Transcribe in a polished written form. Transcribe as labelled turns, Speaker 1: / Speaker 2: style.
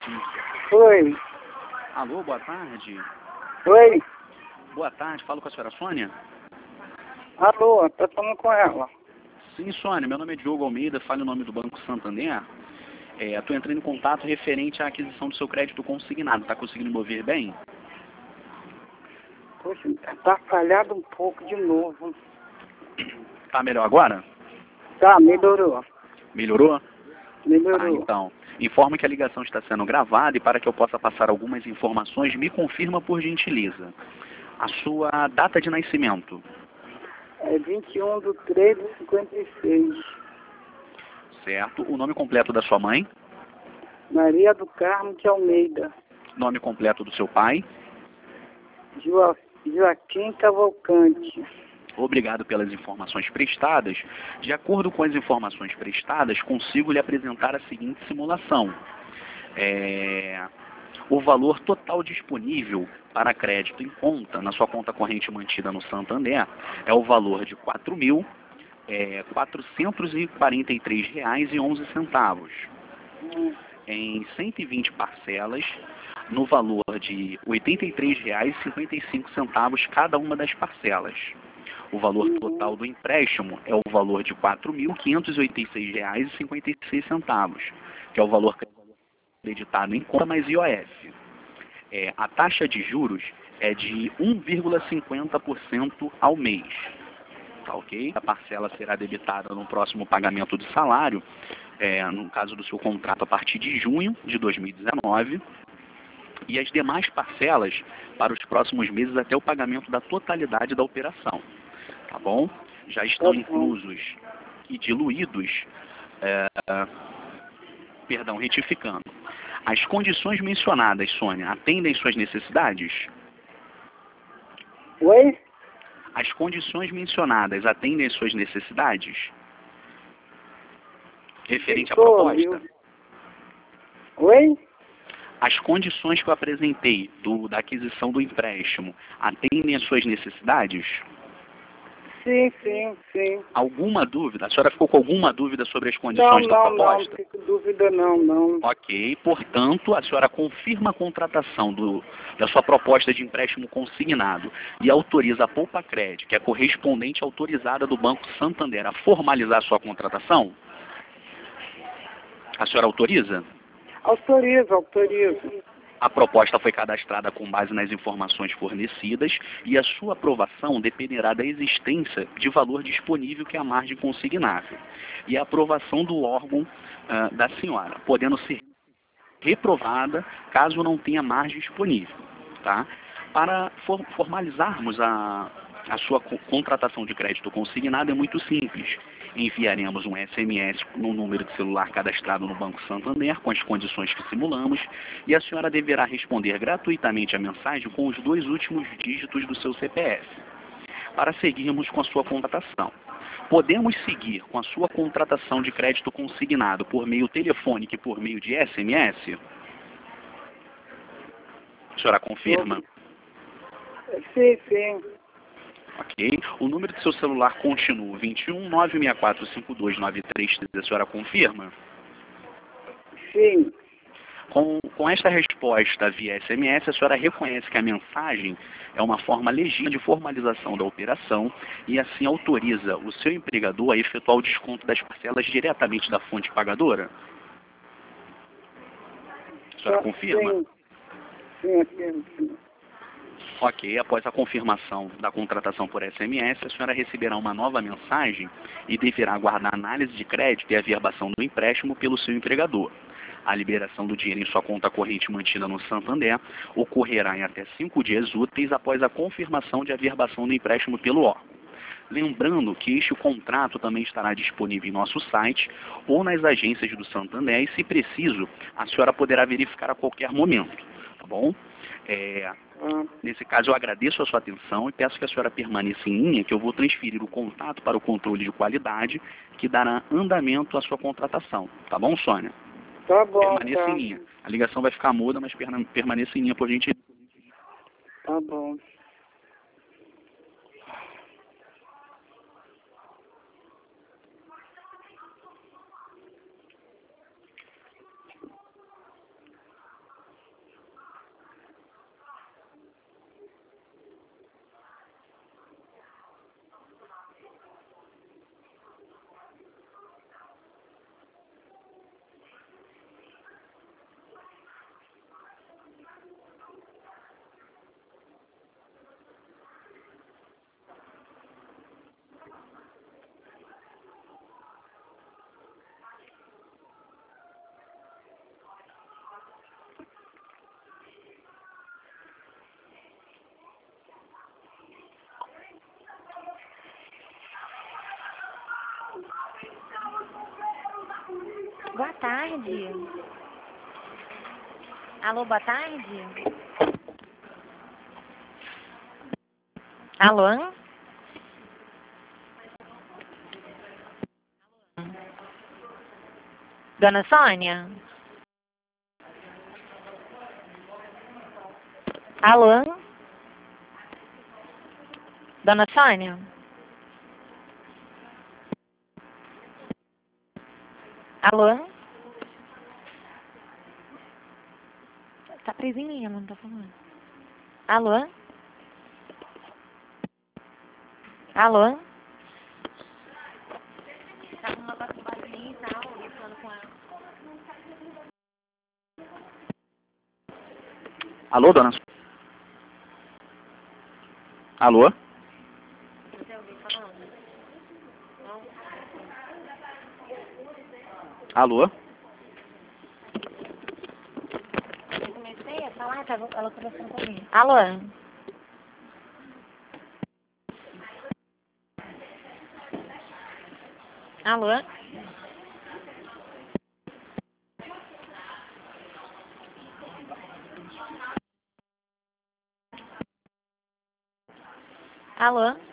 Speaker 1: Oi.
Speaker 2: Alô, boa tarde.
Speaker 1: Oi.
Speaker 2: Boa tarde, falo com a senhora Sônia?
Speaker 1: Alô, tá falando com ela.
Speaker 2: Sim, Sônia, meu nome é Diogo Almeida, falo em nome do Banco Santander. Estou entrando em contato referente à aquisição do seu crédito consignado. Está conseguindo me ouvir bem?
Speaker 1: Poxa, tá falhado um pouco de novo.
Speaker 2: Tá melhor agora?
Speaker 1: Tá, melhorou.
Speaker 2: Melhorou? Tá,
Speaker 1: Melhorou.
Speaker 2: então. Informo que a ligação está sendo gravada e para que eu possa passar algumas informações, me confirma por gentileza. A sua data de nascimento.
Speaker 1: É 21/3/56.
Speaker 2: Certo. O nome completo da sua mãe.
Speaker 1: Maria do Carmo de Almeida.
Speaker 2: Nome completo do seu pai.
Speaker 1: Joaquim Cavalcante.
Speaker 2: Obrigado pelas informações prestadas. De acordo com as informações prestadas, consigo lhe apresentar a seguinte simulação. O valor total disponível para crédito em conta, na sua conta corrente mantida no Santander, é o valor de R$ 443,11, em 120 parcelas, no valor de R$ 83,55 cada uma das parcelas. O valor total do empréstimo é o valor de R$ 4.586,56, que é o valor acreditado em conta mais IOF. A taxa de juros é de 1,50% ao mês. Tá, ok? A parcela será debitada no próximo pagamento do salário, no caso do seu contrato, a partir de junho de 2019. E as demais parcelas para os próximos meses até o pagamento da totalidade da operação. Tá bom? Já estão inclusos e diluídos, retificando. As condições mencionadas, Sônia, atendem suas necessidades?
Speaker 1: Oi?
Speaker 2: As condições mencionadas atendem às suas necessidades? Referente à proposta?
Speaker 1: Oi?
Speaker 2: As condições que eu apresentei da aquisição do empréstimo atendem às suas necessidades?
Speaker 1: Sim, sim, sim.
Speaker 2: Alguma dúvida? A senhora ficou com alguma dúvida sobre as condições da proposta?
Speaker 1: Não fico dúvida não.
Speaker 2: Ok, portanto, a senhora confirma a contratação da sua proposta de empréstimo consignado e autoriza a Poupa-Cred, que é correspondente autorizada do Banco Santander, a formalizar a sua contratação? A senhora autoriza?
Speaker 1: Autorizo.
Speaker 2: A proposta foi cadastrada com base nas informações fornecidas e a sua aprovação dependerá da existência de valor disponível, que é a margem consignável, e a aprovação do órgão da senhora, podendo ser reprovada caso não tenha margem disponível. Tá? Para formalizarmos a sua contratação de crédito consignado é muito simples. Enviaremos um SMS no número de celular cadastrado no Banco Santander com as condições que simulamos e a senhora deverá responder gratuitamente a mensagem com os 2 últimos dígitos do seu CPF para seguirmos com a sua contratação. Podemos seguir com a sua contratação de crédito consignado por meio telefônico e por meio de SMS? A senhora confirma?
Speaker 1: Sim.
Speaker 2: Ok. O número do seu celular continua 21 964 5293. A senhora confirma?
Speaker 1: Sim.
Speaker 2: Com esta resposta via SMS, a senhora reconhece que a mensagem é uma forma legítima de formalização da operação e assim autoriza o seu empregador a efetuar o desconto das parcelas diretamente da fonte pagadora? A senhora confirma?
Speaker 1: Sim.
Speaker 2: Ok, após a confirmação da contratação por SMS, a senhora receberá uma nova mensagem e deverá aguardar a análise de crédito e a averbação do empréstimo pelo seu empregador. A liberação do dinheiro em sua conta corrente mantida no Santander ocorrerá em até 5 dias úteis após a confirmação de averbação do empréstimo pelo órgão. Lembrando que este contrato também estará disponível em nosso site ou nas agências do Santander e, se preciso, a senhora poderá verificar a qualquer momento. Tá bom? Nesse caso, eu agradeço a sua atenção e peço que a senhora permaneça em linha, que eu vou transferir o contato para o controle de qualidade, que dará andamento à sua contratação. Tá bom, Sônia?
Speaker 1: Tá bom,
Speaker 2: Permaneça em linha. A ligação vai ficar muda, mas permaneça em linha, por gentileza.
Speaker 1: Tá bom.
Speaker 3: Boa tarde. Alô, boa tarde. Alô? Dona Sônia? Alô? Dona Sônia? Alô? Tá presa em linha, não tá falando. Alô? Alô? Tá com uma barulhinho e tal, eu falando com ela.
Speaker 2: Alô, dona? Alô?
Speaker 3: Você ouviu falando? Não?
Speaker 2: Alô?
Speaker 3: Eu comecei a falar, ela conversando comigo. Alô? Alô? Alô?